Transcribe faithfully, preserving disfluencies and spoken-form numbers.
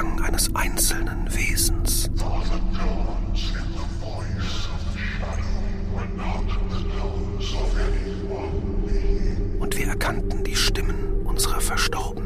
Klang eines einzelnen Wesens. Und wir erkannten die Stimmen unserer Verstorbenen.